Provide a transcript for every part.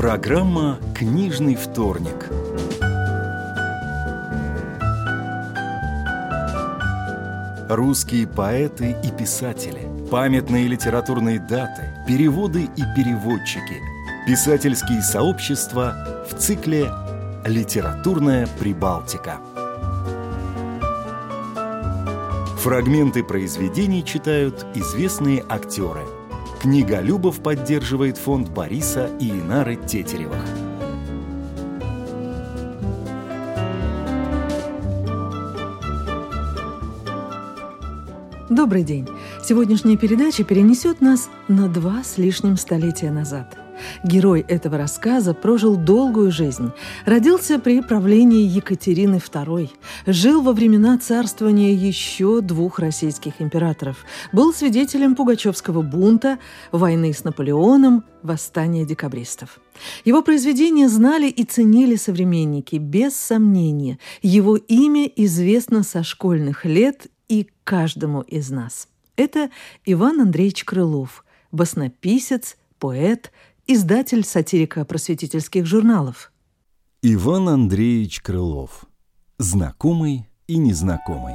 Программа «Книжный вторник». Русские поэты и писатели, памятные литературные даты, переводы и переводчики, писательские сообщества в цикле «Литературная Прибалтика». Фрагменты произведений читают известные актеры. Книголюбов поддерживает фонд Бориса и Инары Тетеревых. Добрый день! Сегодняшняя передача перенесет нас на 2 с лишним столетия назад. Герой этого рассказа прожил долгую жизнь, родился при правлении Екатерины II, жил во времена царствования еще 2 российских императоров, был свидетелем Пугачевского бунта, войны с Наполеоном, восстания декабристов. Его произведения знали и ценили современники, без сомнения. Его имя известно со школьных лет и каждому из нас. Это Иван Андреевич Крылов, баснописец, поэт, издатель сатирико-просветительских журналов. Иван Андреевич Крылов. Знакомый и незнакомый.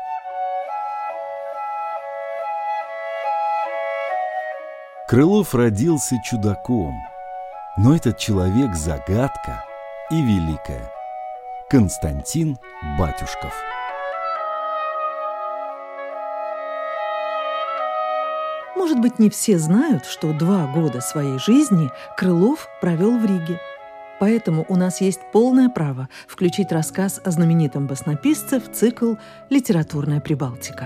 Крылов родился чудаком, но этот человек – загадка и великая. Константин Батюшков. Может быть, не все знают, что 2 года своей жизни Крылов провел в Риге. Поэтому у нас есть полное право включить рассказ о знаменитом баснописце в цикл «Литературная Прибалтика».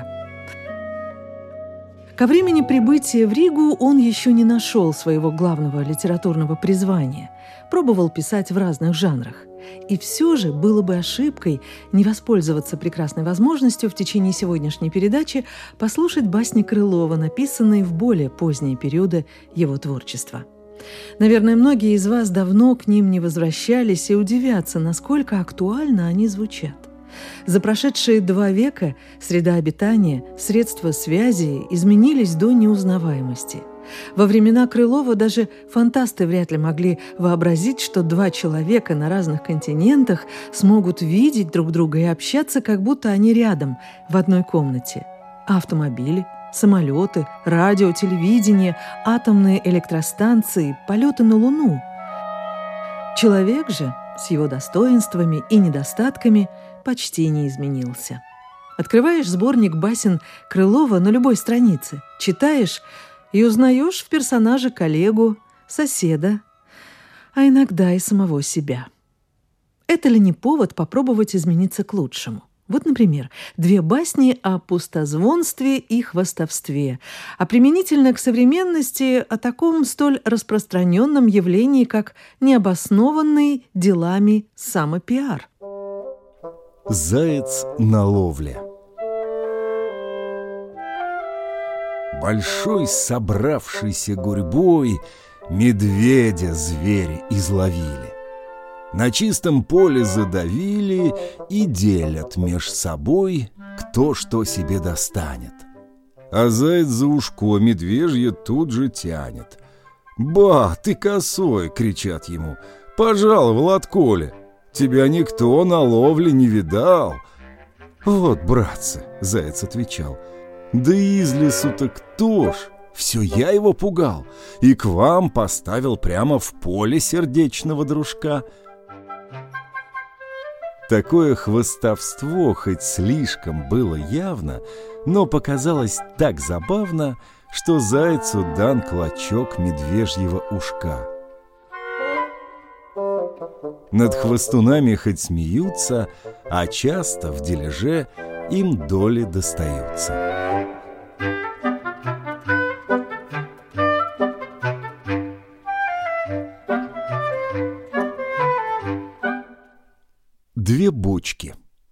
Ко времени прибытия в Ригу он еще не нашел своего главного литературного призвания, пробовал писать в разных жанрах. И все же было бы ошибкой не воспользоваться прекрасной возможностью в течение сегодняшней передачи послушать басни Крылова, написанные в более поздние периоды его творчества. Наверное, многие из вас давно к ним не возвращались и удивятся, насколько актуально они звучат. За прошедшие 2 века среда обитания, средства связи изменились до неузнаваемости. Во времена Крылова даже фантасты вряд ли могли вообразить, что 2 человека на разных континентах смогут видеть друг друга и общаться, как будто они рядом, в одной комнате. Автомобили, самолеты, радио, телевидение, атомные электростанции, полеты на Луну. Человек же с его достоинствами и недостатками почти не изменился. Открываешь сборник басен Крылова на любой странице, читаешь и узнаешь в персонаже коллегу, соседа, а иногда и самого себя. Это ли не повод попробовать измениться к лучшему? Вот, например, 2 басни о пустозвонстве и хвастовстве, а применительно к современности о таком столь распространенном явлении, как необоснованный делами самопиар. Заяц на ловле. Большой собравшейся гурьбой медведя звери изловили. На чистом поле задавили и делят меж собой, кто что себе достанет. А заяц за ушко медвежье тут же тянет. «Ба, ты косой!» — кричат ему. «Пожаловал отколе! Тебя никто на ловле не видал!» «Вот, братцы!» — заяц отвечал. «Да из лесу-то кто ж? Все я его пугал, и к вам поставил прямо в поле сердечного дружка». Такое хвастовство хоть слишком было явно, но показалось так забавно, что зайцу дан клочок медвежьего ушка. Над хвастунами хоть смеются, а часто в дележе им доли достаются. Две бочки.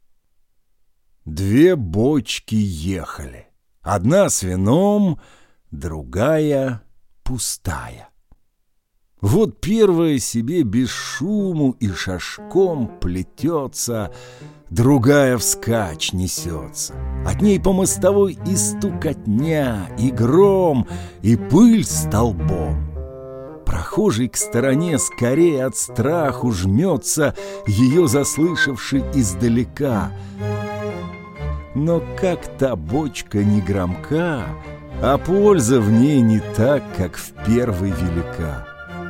2 бочки ехали. Одна с вином, другая пустая. Вот первая себе без шуму и шажком плетется, другая вскачь несется. От ней по мостовой и стукотня, и гром, и пыль столбом. Проходит прохожий к стороне скорее от страху жмется, ее заслышавший издалека. Но как та бочка не громка, а польза в ней не так, как в первой велика.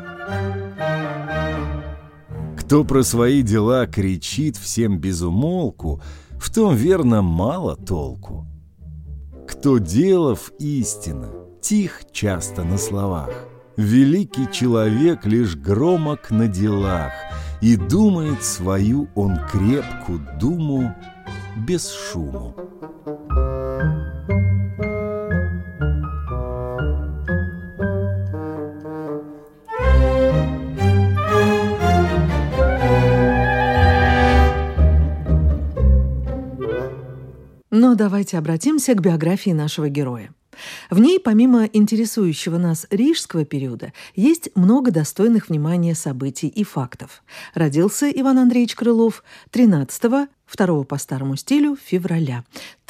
Кто про свои дела кричит всем без умолку, в том, верно, мало толку. Кто делов истинно, тих часто на словах, великий человек лишь громок на делах, и думает свою он крепкую думу без шуму. Но давайте обратимся к биографии нашего героя. В ней, помимо интересующего нас рижского периода, есть много достойных внимания событий и фактов. Родился Иван Андреевич Крылов 13-го, 2 по старому стилю, февраля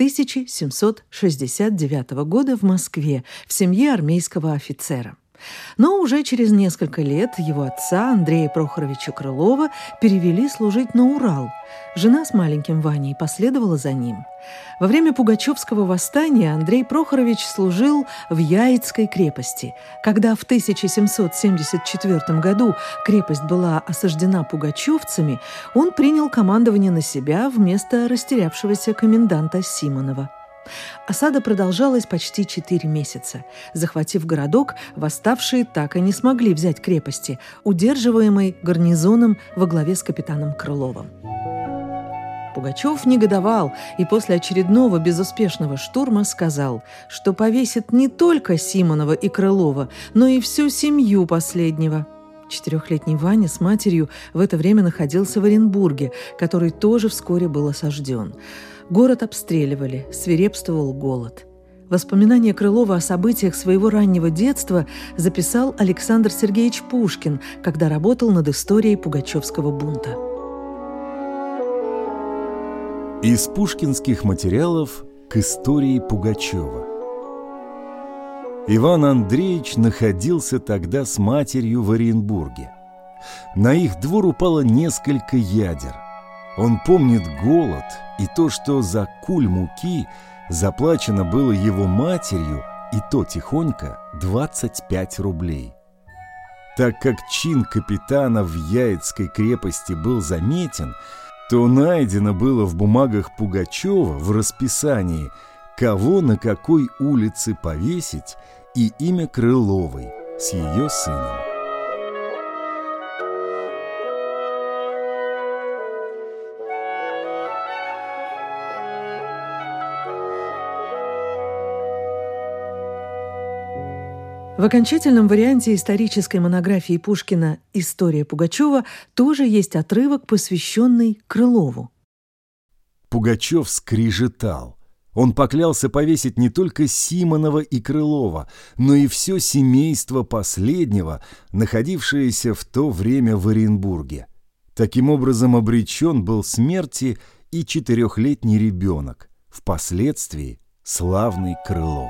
1769 года в Москве в семье армейского офицера. Но уже через несколько лет его отца, Андрея Прохоровича Крылова, перевели служить на Урал. Жена с маленьким Ваней последовала за ним. Во время Пугачевского восстания Андрей Прохорович служил в Яицкой крепости. Когда в 1774 году крепость была осаждена пугачевцами, он принял командование на себя вместо растерявшегося коменданта Симонова. Осада продолжалась почти 4 месяца. Захватив городок, восставшие так и не смогли взять крепости, удерживаемой гарнизоном во главе с капитаном Крыловым. Пугачев негодовал и после очередного безуспешного штурма сказал, что повесит не только Симонова и Крылова, но и всю семью последнего. 4-летний Ваня с матерью в это время находился в Оренбурге, который тоже вскоре был осажден. Город обстреливали, свирепствовал голод. Воспоминания Крылова о событиях своего раннего детства записал Александр Сергеевич Пушкин, когда работал над историей Пугачевского бунта. Из пушкинских материалов к истории Пугачева. Иван Андреевич находился тогда с матерью в Оренбурге. На их двор упало несколько ядер. Он помнит голод и то, что за куль муки заплачено было его матерью, и то тихонько, 25 рублей. Так как чин капитана в Яицкой крепости был заметен, то найдено было в бумагах Пугачева в расписании, кого на какой улице повесить, и имя Крыловой с ее сыном. В окончательном варианте исторической монографии Пушкина «История Пугачева» тоже есть отрывок, посвященный Крылову. Пугачев скрижетал. Он поклялся повесить не только Симонова и Крылова, но и все семейство последнего, находившееся в то время в Оренбурге. Таким образом обречен был смерти и 4-летний ребенок, впоследствии славный Крылов.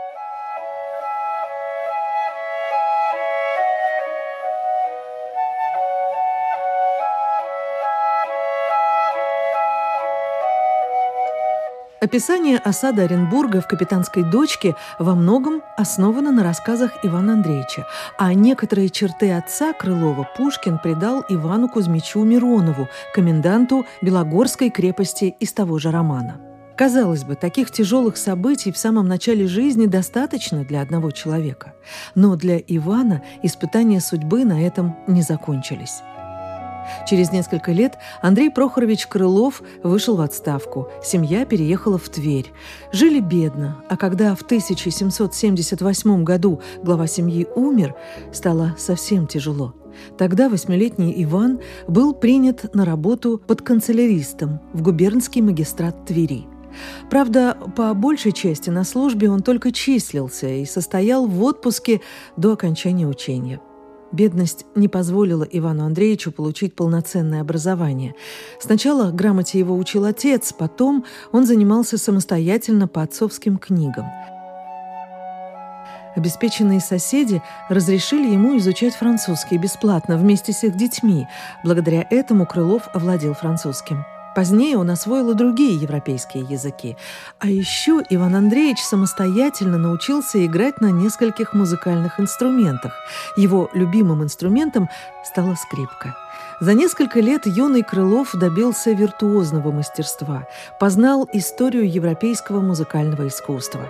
Описание осады Оренбурга в «Капитанской дочке» во многом основано на рассказах Ивана Андреевича, а некоторые черты отца Крылова Пушкин придал Ивану Кузьмичу Миронову, коменданту Белогорской крепости из того же романа. Казалось бы, таких тяжелых событий в самом начале жизни достаточно для одного человека. Но для Ивана испытания судьбы на этом не закончились. Через несколько лет Андрей Прохорович Крылов вышел в отставку. Семья переехала в Тверь. Жили бедно, а когда в 1778 году глава семьи умер, стало совсем тяжело. Тогда 8-летний Иван был принят на работу подканцеляристом в губернский магистрат Твери. Правда, по большей части на службе он только числился и состоял в отпуске до окончания учения. Бедность не позволила Ивану Андреевичу получить полноценное образование. Сначала грамоте его учил отец, потом он занимался самостоятельно по отцовским книгам. Обеспеченные соседи разрешили ему изучать французский бесплатно вместе с их детьми. Благодаря этому Крылов овладел французским. Позднее он освоил и другие европейские языки. А еще Иван Андреевич самостоятельно научился играть на нескольких музыкальных инструментах. Его любимым инструментом стала скрипка. За несколько лет юный Крылов добился виртуозного мастерства, познал историю европейского музыкального искусства.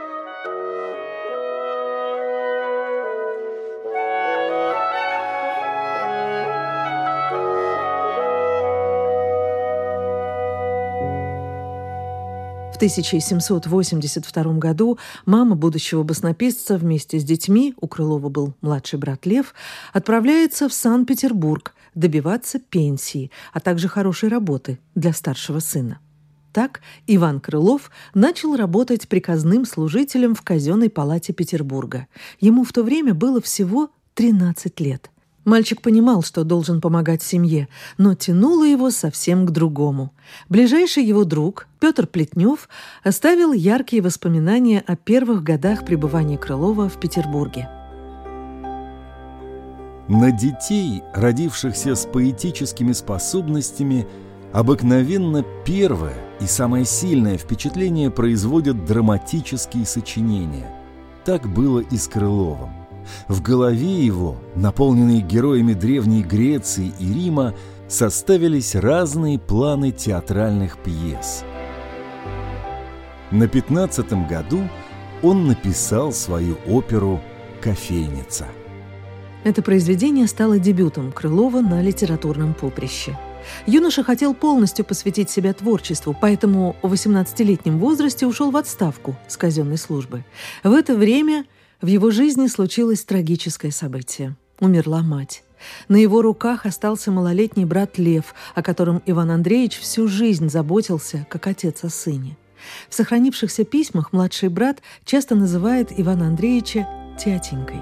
В 1782 году мама будущего баснописца вместе с детьми, у Крылова был младший брат Лев, отправляется в Санкт-Петербург добиваться пенсии, а также хорошей работы для старшего сына. Так Иван Крылов начал работать приказным служителем в казенной палате Петербурга. Ему в то время было всего 13 лет. Мальчик понимал, что должен помогать семье, но тянуло его совсем к другому. Ближайший его друг, Петр Плетнев, оставил яркие воспоминания о первых годах пребывания Крылова в Петербурге. На детей, родившихся с поэтическими способностями, обыкновенно первое и самое сильное впечатление производят драматические сочинения. Так было и с Крыловым. В голове его, наполненной героями Древней Греции и Рима, составились разные планы театральных пьес. На 15-м году он написал свою оперу «Кофейница». Это произведение стало дебютом Крылова на литературном поприще. Юноша хотел полностью посвятить себя творчеству, поэтому в 18-летнем возрасте ушел в отставку с казенной службы. В это время в его жизни случилось трагическое событие. Умерла мать. На его руках остался малолетний брат Лев, о котором Иван Андреевич всю жизнь заботился, как отец о сыне. В сохранившихся письмах младший брат часто называет Ивана Андреевича «тятенькой».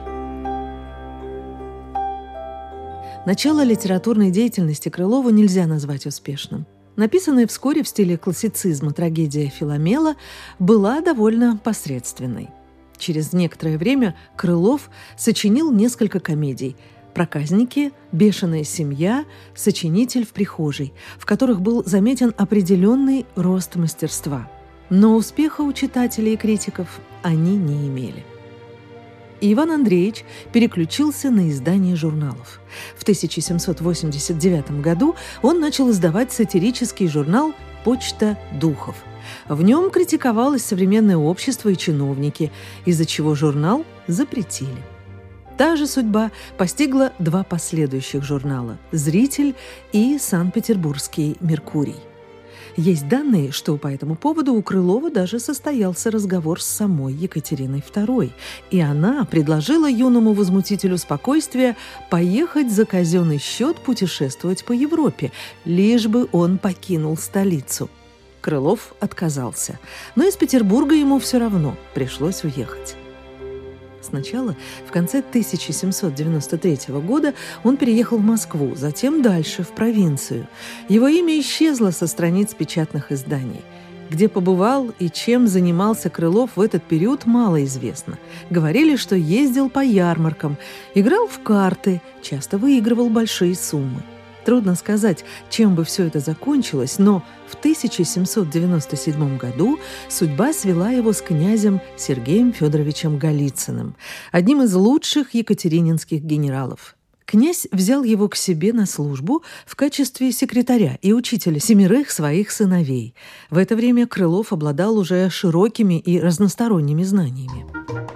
Начало литературной деятельности Крылова нельзя назвать успешным. Написанная вскоре в стиле классицизма трагедия «Филомела» была довольно посредственной. Через некоторое время Крылов сочинил несколько комедий «Проказники», «Бешеная семья», «Сочинитель в прихожей», в которых был заметен определенный рост мастерства. Но успеха у читателей и критиков они не имели. И Иван Андреевич переключился на издание журналов. В 1789 году он начал издавать сатирический журнал «Почта духов». В нем критиковалось современное общество и чиновники, из-за чего журнал запретили. Та же судьба постигла два последующих журнала «Зритель» и «Санкт-Петербургский Меркурий». Есть данные, что по этому поводу у Крылова даже состоялся разговор с самой Екатериной II, и она предложила юному возмутителю спокойствия поехать за казенный счет путешествовать по Европе, лишь бы он покинул столицу. Крылов отказался, но из Петербурга ему все равно пришлось уехать. Сначала, в конце 1793 года, он переехал в Москву, затем дальше, в провинцию. Его имя исчезло со страниц печатных изданий. Где побывал и чем занимался Крылов в этот период, мало известно. Говорили, что ездил по ярмаркам, играл в карты, часто выигрывал большие суммы. Трудно сказать, чем бы все это закончилось, но в 1797 году судьба свела его с князем Сергеем Федоровичем Голицыным, одним из лучших екатерининских генералов. Князь взял его к себе на службу в качестве секретаря и учителя 7 своих сыновей. В это время Крылов обладал уже широкими и разносторонними знаниями.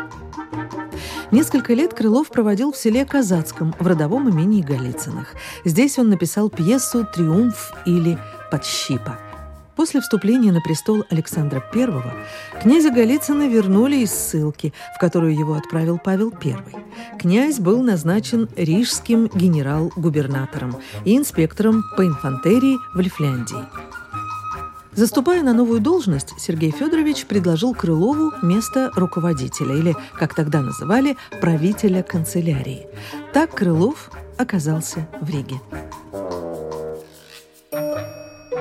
Несколько лет Крылов проводил в селе Казацком в родовом имении Голицыных. Здесь он написал пьесу «Триумф» или «Подщипа». После вступления на престол Александра I князя Голицына вернули из ссылки, в которую его отправил Павел I. Князь был назначен рижским генерал-губернатором и инспектором по инфантерии в Лифляндии. Заступая на новую должность, Сергей Федорович предложил Крылову место руководителя, или, как тогда называли, правителя канцелярии. Так Крылов оказался в Риге.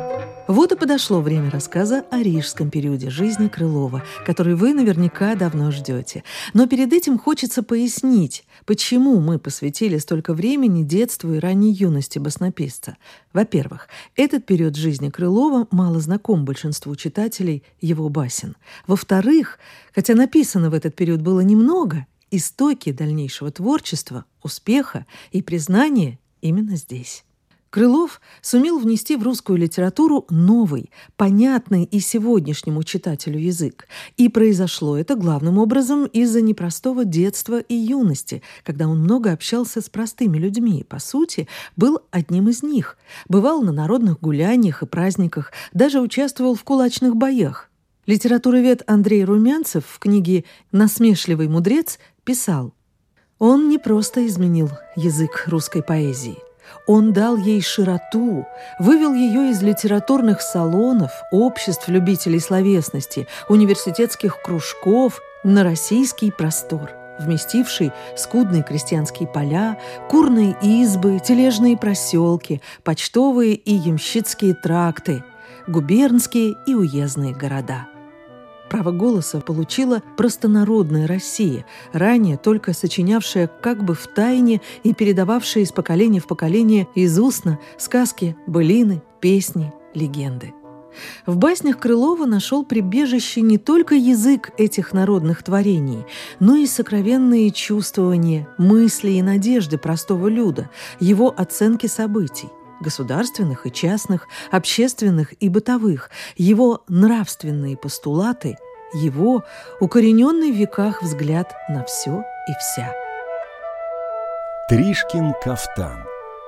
Вот и подошло время рассказа о рижском периоде жизни Крылова, который вы наверняка давно ждете. Но перед этим хочется пояснить, почему мы посвятили столько времени детству и ранней юности баснописца. Во-первых, этот период жизни Крылова мало знаком большинству читателей его басен. Во-вторых, хотя написано в этот период было немного, истоки дальнейшего творчества, успеха и признания именно здесь. Крылов сумел внести в русскую литературу новый, понятный и сегодняшнему читателю язык. И произошло это главным образом из-за непростого детства и юности, когда он много общался с простыми людьми и, по сути, был одним из них. Бывал на народных гуляниях и праздниках, даже участвовал в кулачных боях. Литературовед Андрей Румянцев в книге «Насмешливый мудрец» писал: «Он не просто изменил язык русской поэзии. Он дал ей широту, вывел ее из литературных салонов, обществ любителей словесности, университетских кружков на российский простор, вместивший скудные крестьянские поля, курные избы, тележные проселки, почтовые и ямщицкие тракты, губернские и уездные города». Право голоса получила простонародная Россия, ранее только сочинявшая как бы втайне и передававшая из поколения в поколение из устно сказки, былины, песни, легенды. В баснях Крылова нашел прибежище не только язык этих народных творений, но и сокровенные чувствования, мысли и надежды простого люда, его оценки событий, государственных и частных, общественных и бытовых, его нравственные постулаты, его укорененный в веках взгляд на все и вся. Тришкин кафтан.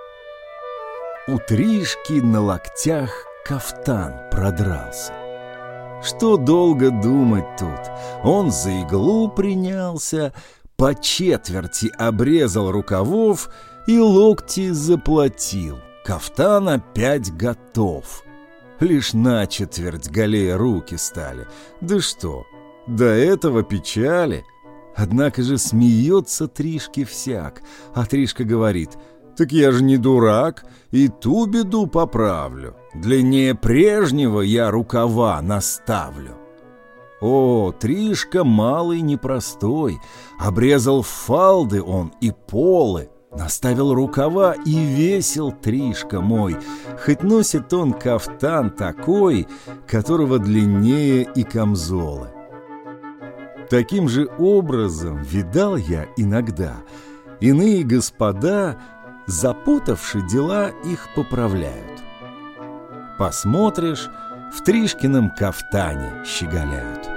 У Тришки на локтях кафтан продрался. Что долго думать тут? Он за иглу принялся, по четверти обрезал рукавов и локти заплатил. Кафтан опять готов. Лишь на четверть голее руки стали. Да что, до этого печали. Однако же смеется Тришке всяк. А Тришка говорит: «Так я же не дурак, и ту беду поправлю. Длиннее прежнего я рукава наставлю». О, Тришка малый непростой. Обрезал фалды он и полы, наставил рукава, и весел Тришка мой, хоть носит он кафтан такой, которого длиннее и камзолы. Таким же образом видал я иногда, иные господа, запутавши дела, их поправляют. Посмотришь, в Тришкином кафтане щеголяют.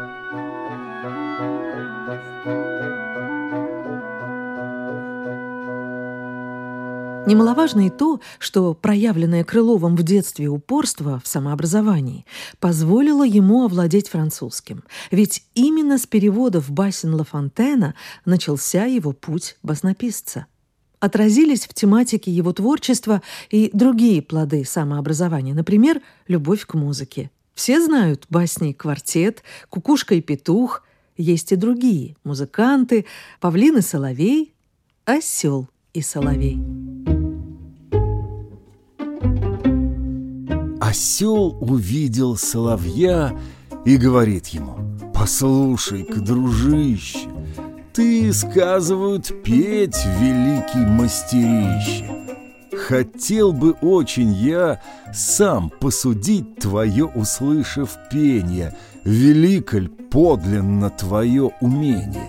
Немаловажно и то, что проявленное Крыловым в детстве упорство в самообразовании позволило ему овладеть французским. Ведь именно с переводов басен Ла Фонтена начался его путь баснописца. Отразились в тематике его творчества и другие плоды самообразования, например, любовь к музыке. Все знают басни «Квартет», «Кукушка и петух», есть и другие – музыканты, «Павлин и соловей», «Осел и соловей». Осел увидел соловья и говорит ему: «Послушай-ка, дружище, ты, сказывают, петь великий мастерище. Хотел бы очень я сам посудить твое, услышав пение, велико ль подлинно твое умение».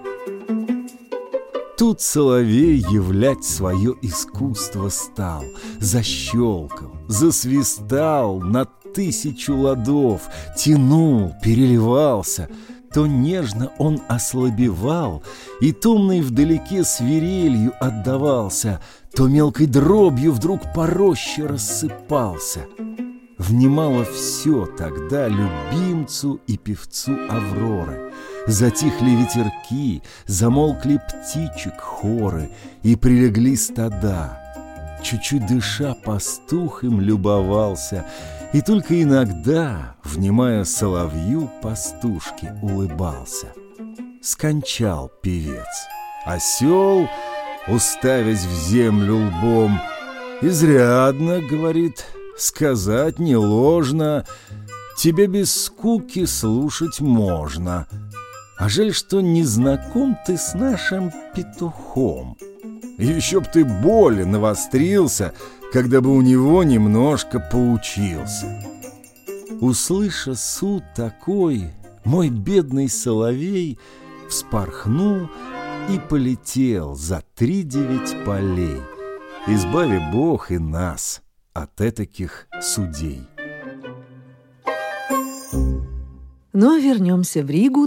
Тут соловей являть свое искусство стал, защелкал, засвистал на 1000 ладов, тянул, переливался. То нежно он ослабевал, и томный вдалеке свирелью отдавался, то мелкой дробью вдруг по роще рассыпался. Внимало все тогда любимцу и певцу Авроры. Затихли ветерки, замолкли птичек хоры, и прилегли стада. Чуть-чуть дыша, пастух им любовался, и только иногда, внимая соловью, пастушке улыбался. Скончал певец. Осел, уставясь в землю лбом: «Изрядно, — говорит, — сказать не ложно, тебя без скуки слушать можно. А жаль, что не знаком ты с нашим петухом. Еще б ты более навострился, когда бы у него немножко поучился. Услыша суд такой, мой бедный соловей вспорхнул и полетел за 3-9 полей, избави Бог и нас от этаких судей. Но вернемся в Ригу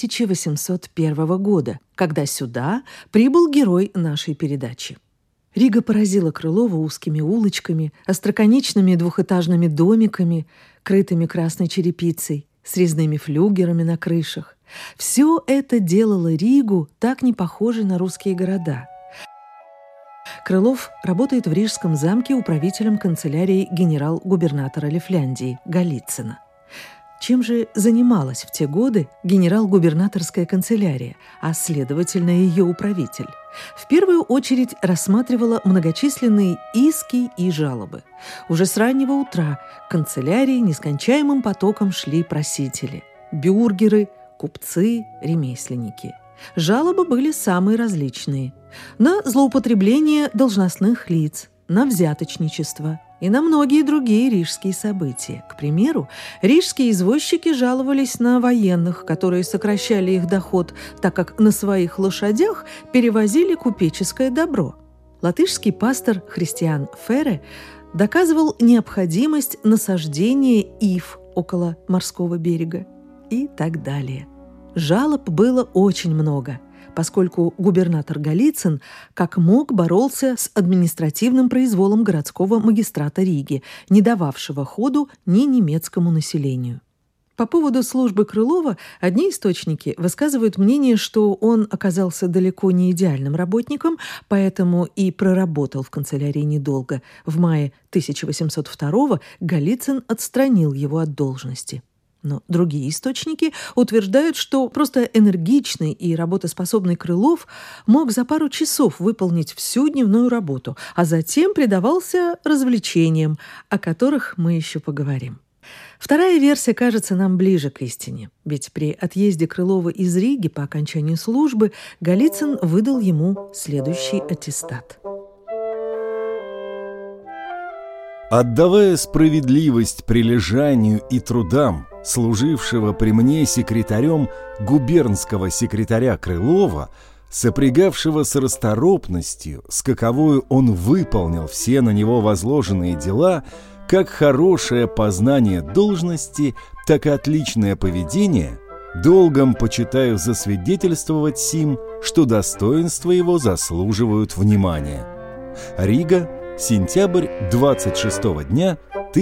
1801 года, когда сюда прибыл герой нашей передачи. Рига поразила Крылова узкими улочками, остроконечными двухэтажными домиками, крытыми красной черепицей, с резными флюгерами на крышах. Все это делало Ригу так не похожей на русские города. Крылов работает в Рижском замке управителем канцелярии генерал-губернатора Лифляндии Голицына. Чем же занималась в те годы генерал-губернаторская канцелярия, а следовательно ее управитель? В первую очередь рассматривала многочисленные иски и жалобы. Уже с раннего утра к канцелярии нескончаемым потоком шли просители – бюргеры, купцы, ремесленники. Жалобы были самые различные – на злоупотребление должностных лиц, на взяточничество и на многие другие рижские события. К примеру, рижские извозчики жаловались на военных, которые сокращали их доход, так как на своих лошадях перевозили купеческое добро. Латышский пастор Христиан Ферре доказывал необходимость насаждения ив около морского берега и так далее. Жалоб было очень много, поскольку губернатор Голицын как мог боролся с административным произволом городского магистрата Риги, не дававшего ходу ни немецкому населению. По поводу службы Крылова одни источники высказывают мнение, что он оказался далеко не идеальным работником, поэтому и проработал в канцелярии недолго. В мае 1802 Голицын отстранил его от должности. Но другие источники утверждают, что просто энергичный и работоспособный Крылов мог за пару часов выполнить всю дневную работу, а затем предавался развлечениям, о которых мы еще поговорим. Вторая версия кажется нам ближе к истине, ведь при отъезде Крылова из Риги по окончанию службы Голицын выдал ему следующий аттестат. Отдавая справедливость прилежанию и трудам служившего при мне секретарем губернского секретаря Крылова, сопрягавшего с расторопностью, с каковою он выполнил все на него возложенные дела, как хорошее познание должности, так и отличное поведение, долгом почитаю засвидетельствовать сим, что достоинства его заслуживают внимания. Рига, сентябрь 26-го дня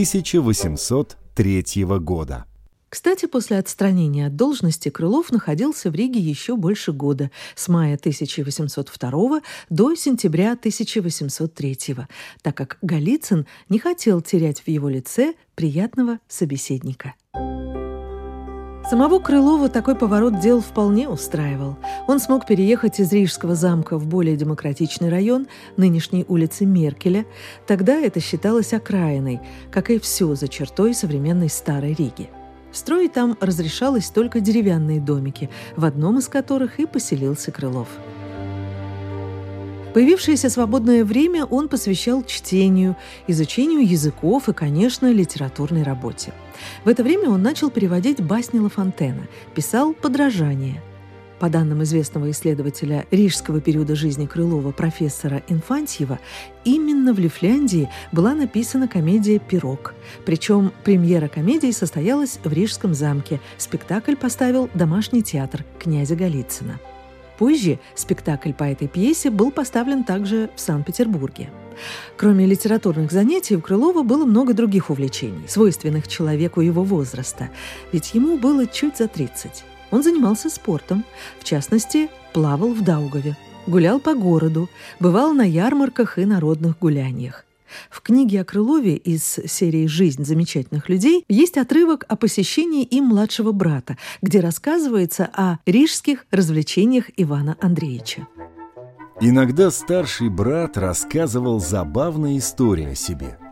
1803 года. Кстати, после отстранения от должности Крылов находился в Риге еще больше года, с мая 1802 до сентября 1803, так как Голицын не хотел терять в его лице приятного собеседника. Самого Крылова такой поворот дел вполне устраивал. Он смог переехать из Рижского замка в более демократичный район, нынешней улицы Меркеля. Тогда это считалось окраиной, как и все за чертой современной Старой Риги. Строить там разрешалось только деревянные домики, в одном из которых и поселился Крылов. Появившееся свободное время он посвящал чтению, изучению языков и, конечно, литературной работе. В это время он начал переводить басни Ла Фонтена, писал подражания. По данным известного исследователя рижского периода жизни Крылова профессора Инфантьева, именно в Лифляндии была написана комедия «Пирог». Причем премьера комедии состоялась в Рижском замке. Спектакль поставил домашний театр князя Голицына. Позже спектакль по этой пьесе был поставлен также в Санкт-Петербурге. Кроме литературных занятий, у Крылова было много других увлечений, свойственных человеку его возраста, ведь ему было чуть за 30. Он занимался спортом, в частности, плавал в Даугаве, гулял по городу, бывал на ярмарках и народных гуляниях. В книге о Крылове из серии «Жизнь замечательных людей» есть отрывок о посещении им младшего брата, где рассказывается о рижских развлечениях Ивана Андреевича. Иногда старший брат рассказывал забавные истории о себе.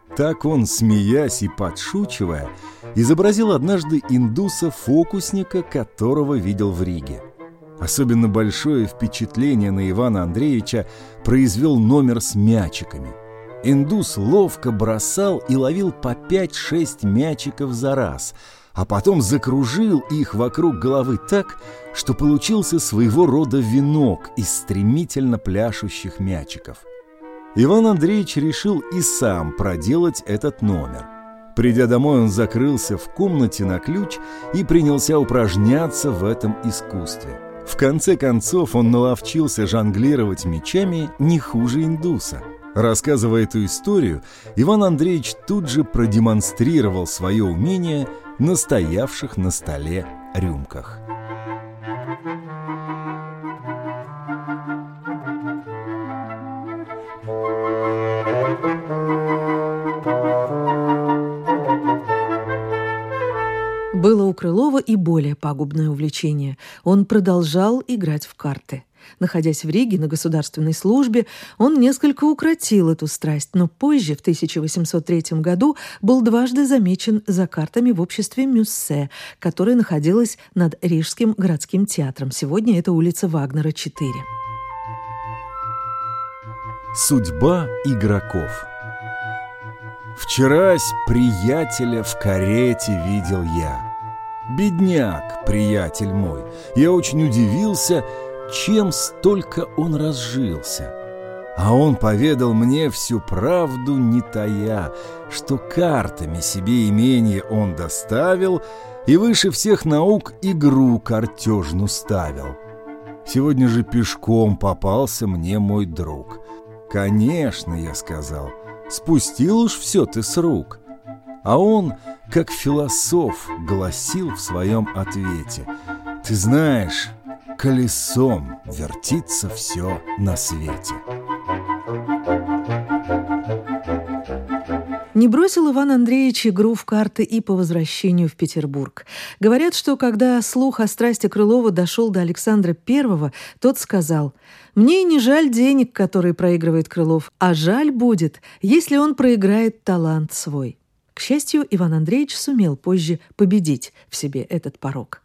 Так он, смеясь и подшучивая, изобразил однажды индуса-фокусника, которого видел в Риге. Особенно большое впечатление на Ивана Андреевича произвел номер с мячиками. Индус ловко бросал и ловил по 5-6 мячиков за раз, а потом закружил их вокруг головы так, что получился своего рода венок из стремительно пляшущих мячиков. Иван Андреевич решил и сам проделать этот номер. Придя домой, он закрылся в комнате на ключ и принялся упражняться в этом искусстве. В конце концов, он наловчился жонглировать мячами не хуже индуса. Рассказывая эту историю, Иван Андреевич тут же продемонстрировал свое умение на стоявших на столе рюмках. Было у Крылова и более пагубное увлечение. Он продолжал играть в карты. Находясь в Риге на государственной службе, он несколько укротил эту страсть, но позже, в 1803 году, был дважды замечен за картами в обществе Мюссе, которое находилось над Рижским городским театром. Сегодня это улица Вагнера, 4. Судьба игроков. Вчерась приятеля в карете видел я. Бедняк, приятель мой, я очень удивился, чем столько он разжился. А он поведал мне всю правду не тая, что картами себе имение он доставил и выше всех наук игру картежну ставил. Сегодня же пешком попался мне мой друг. «Конечно, — я сказал, — спустил уж все ты с рук». А он, как философ, гласил в своем ответе: «Ты знаешь, колесом вертится все на свете». Не бросил Иван Андреевич игру в карты и по возвращению в Петербург. Говорят, что когда слух о страсти Крылова дошел до Александра I, тот сказал: «Мне не жаль денег, которые проигрывает Крылов, а жаль будет, если он проиграет талант свой». К счастью, Иван Андреевич сумел позже победить в себе этот порок.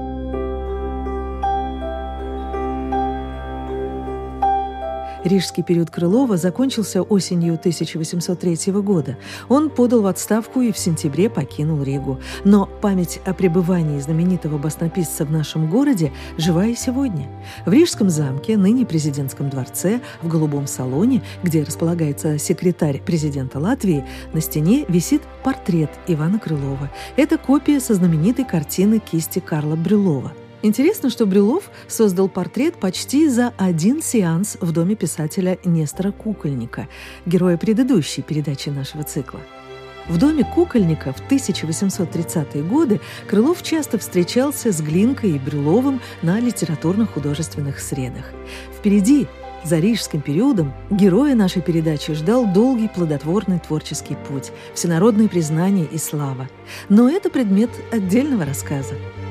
Рижский период Крылова закончился осенью 1803 года. Он подал в отставку и в сентябре покинул Ригу. Но память о пребывании знаменитого баснописца в нашем городе жива и сегодня. В Рижском замке, ныне президентском дворце, в голубом салоне, где располагается секретарь президента Латвии, на стене висит портрет Ивана Крылова. Это копия со знаменитой картины кисти Карла Брюлова. Интересно, что Брюлов создал портрет почти за один сеанс в доме писателя Нестора Кукольника, героя предыдущей передачи нашего цикла. В доме Кукольника в 1830-е годы Крылов часто встречался с Глинкой и Брюловым на литературно-художественных средах. Впереди, за рижским периодом, героя нашей передачи ждал долгий плодотворный творческий путь, всенародные признания и слава. Но это предмет отдельного рассказа.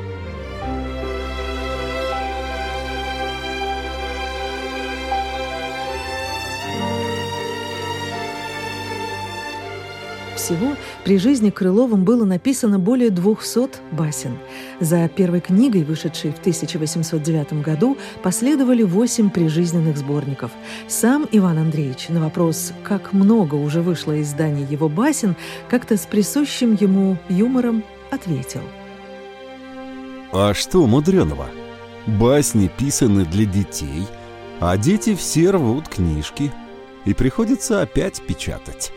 Всего при жизни Крыловым было написано более 200 басен. За первой книгой, вышедшей в 1809 году, последовали 8 прижизненных сборников. Сам Иван Андреевич на вопрос, как много уже вышло изданий его басен, как-то с присущим ему юмором ответил: «А что мудреного? Басни писаны для детей, а дети все рвут книжки, и приходится опять печатать».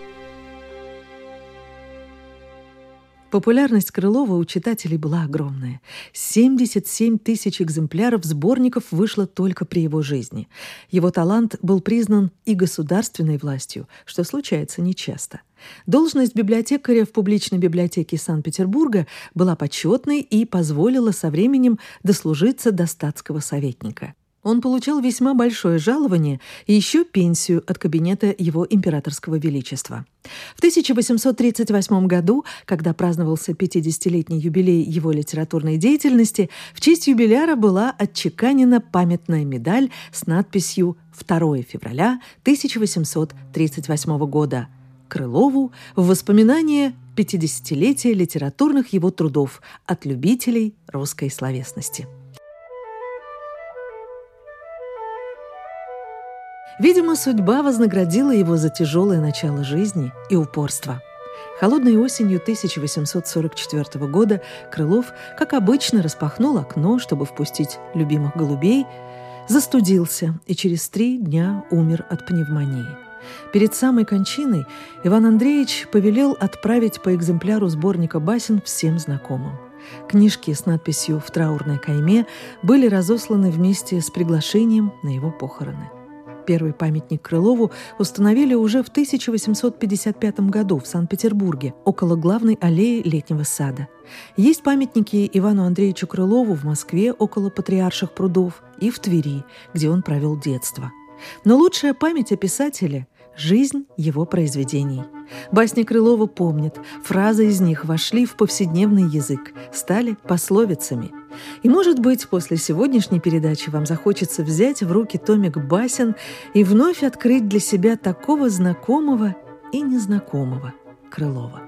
Популярность Крылова у читателей была огромная. 77 тысяч экземпляров сборников вышло только при его жизни. Его талант был признан и государственной властью, что случается нечасто. Должность библиотекаря в публичной библиотеке Санкт-Петербурга была почетной и позволила со временем дослужиться до статского советника. Он получал весьма большое жалование и еще пенсию от кабинета его императорского величества. В 1838 году, когда праздновался 50-летний юбилей его литературной деятельности, в честь юбиляра была отчеканена памятная медаль с надписью «2 февраля 1838 года». Крылову в воспоминание 50-летия литературных его трудов от любителей русской словесности. Видимо, судьба вознаградила его за тяжелое начало жизни и упорство. Холодной осенью 1844 года Крылов, как обычно, распахнул окно, чтобы впустить любимых голубей, застудился и через 3 дня умер от пневмонии. Перед самой кончиной Иван Андреевич повелел отправить по экземпляру сборника басен всем знакомым. Книжки с надписью «В траурной кайме» были разосланы вместе с приглашением на его похороны. Первый памятник Крылову установили уже в 1855 году в Санкт-Петербурге, около главной аллеи Летнего сада. Есть памятники Ивану Андреевичу Крылову в Москве, около Патриарших прудов, и в Твери, где он провел детство. Но лучшая память о писателе – жизнь его произведений. Басни Крылова помнят, фразы из них вошли в повседневный язык, стали пословицами. И, может быть, после сегодняшней передачи вам захочется взять в руки томик басен и вновь открыть для себя такого знакомого и незнакомого Крылова.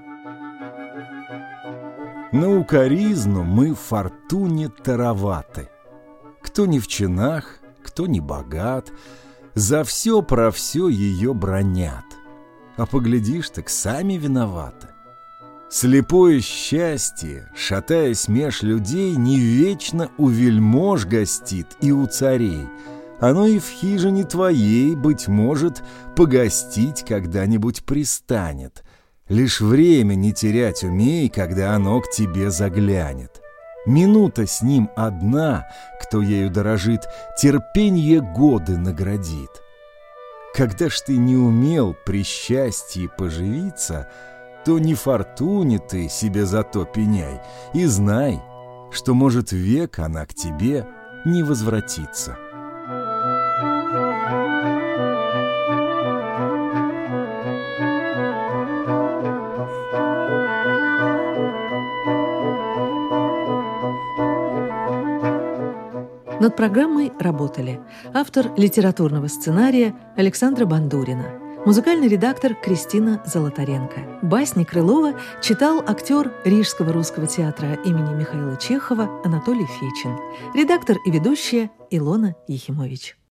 На укоризну мы фортуне тароваты. Кто не в чинах, кто не богат, за все про все ее бронят. А поглядишь, так сами виноваты. Слепое счастье, шатаясь меж людей, не вечно у вельмож гостит и у царей. Оно и в хижине твоей, быть может, погостить когда-нибудь пристанет. Лишь время не терять умей, когда оно к тебе заглянет. Минута с ним одна, кто ею дорожит, терпенье годы наградит. Когда ж ты не умел при счастье поживиться, то не фортуне ты себе зато пеняй, и знай, что, может, век она к тебе не возвратится. Над программой работали автор литературного сценария Александра Бандурина, музыкальный редактор Кристина Золотаренко. Басни Крылова читал актер Рижского русского театра имени Михаила Чехова Анатолий Фечин, редактор и ведущая Илона Ехимович.